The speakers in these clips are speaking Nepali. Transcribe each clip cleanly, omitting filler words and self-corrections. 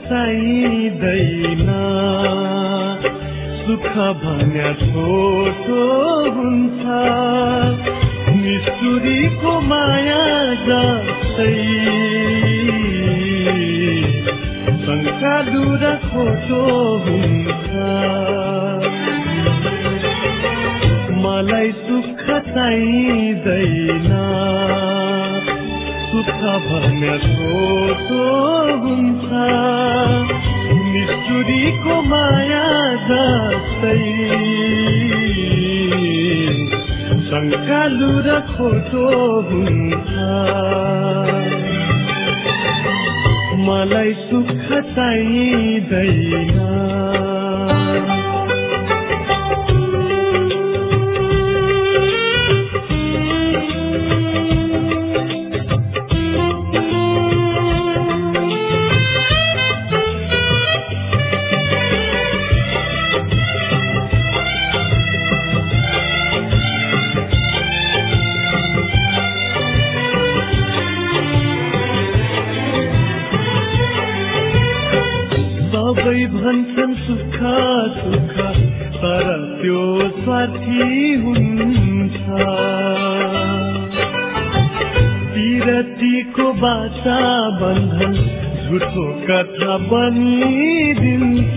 चाहिँदैन, सुख भन्या छोटो हुन्छ, निष्ठुरीको माया जस्तै, शङ्का दूर खोटो हुन्छ। मलाई सुख चाहिँदैन, सुख भन्या छोटो हुन्छ, निष्ठुरीको माया जस्तै, शङ्कालु र खोटो हुन्छ। मलाई सुख चाहिँदैन। सबै भन्छन् सुख सुख, तर त्यो स्वार्थी हुन्छ। पिरतीको बाचा बन्धन झुठो कथा बनिदिन्छ।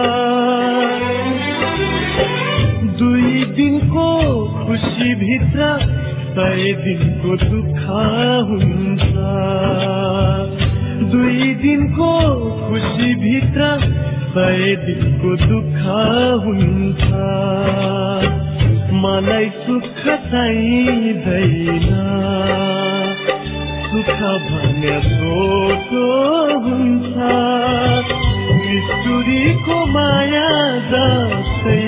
2 दिनको खुसी भित्र 100 दिनको दुःख हुन्छ। 2 दिनको खुसी भित्र 100 दिनको दुःख हुन्छ। मलाई सुख चाहिँदैन, सुख भन्या छोटो हुन्छ, निष्ठुरीको माया जस्तै,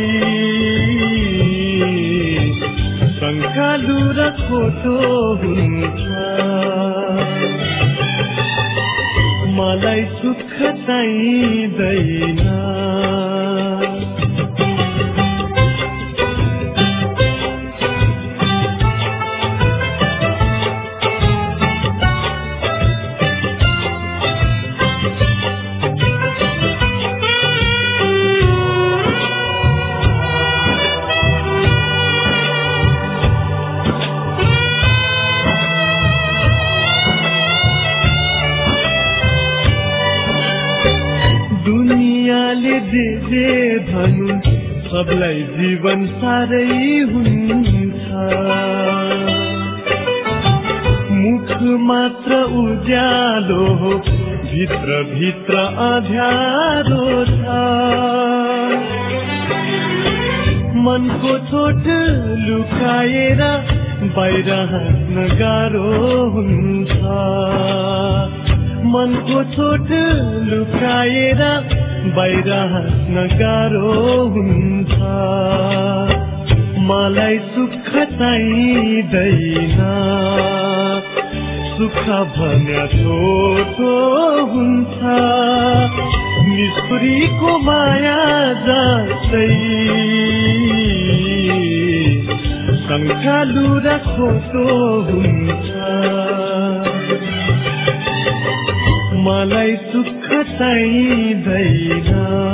शङ्कालु र खोटो हुन्छ। मलाई सुख चाहिँदैन। दुनियाँले जे भन्नु सबलाई जीवन साह्रै हुन्छ। मुख मात्र उज्यालो हो, भित्र भित्र अँध्यारो छ। मनको चोट लुकाएर बाहिर हाँस्न गाह्रो हुन्छ। मनको चोट लुकाएर बाहिर हाँस्न गाह्रो हुन्छ। मलाई सुख चाहिँदैन, सुख भन्या छोटो हुन्छ, निष्ठुरीको माया जस्तै, शङ्कालु र खोटो हुन्छ। मलाई सुख चाहिँदैन।